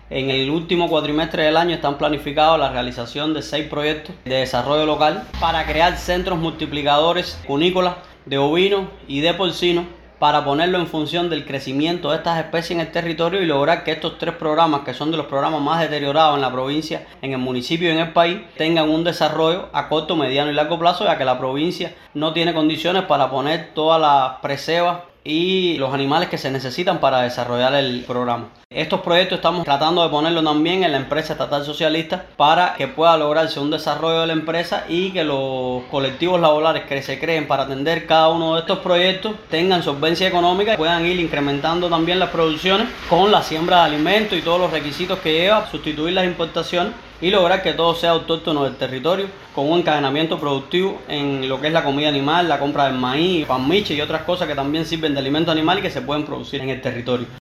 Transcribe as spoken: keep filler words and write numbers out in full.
En el último cuatrimestre del año están planificados la realización de seis proyectos de desarrollo local para crear centros multiplicadores cunícolas de ovinos y de porcinos para ponerlo en función del crecimiento de estas especies en el territorio y lograr que estos tres programas, que son de los programas más deteriorados en la provincia, en el municipio y en el país, tengan un desarrollo a corto, mediano y largo plazo, ya que la provincia no tiene condiciones para poner todas las presebas y los animales que se necesitan para desarrollar el programa. Estos proyectos estamos tratando de ponerlo también en la empresa estatal socialista para que pueda lograrse un desarrollo de la empresa y que los colectivos laborales que se creen para atender cada uno de estos proyectos tengan solvencia económica y puedan ir incrementando también las producciones con la siembra de alimentos y todos los requisitos que lleva, sustituir las importaciones y lograr que todo sea autóctono del territorio con un encadenamiento productivo en lo que es la comida animal, la compra del maíz, pan miche y otras cosas que también sirven de alimento animal y que se pueden producir en el territorio.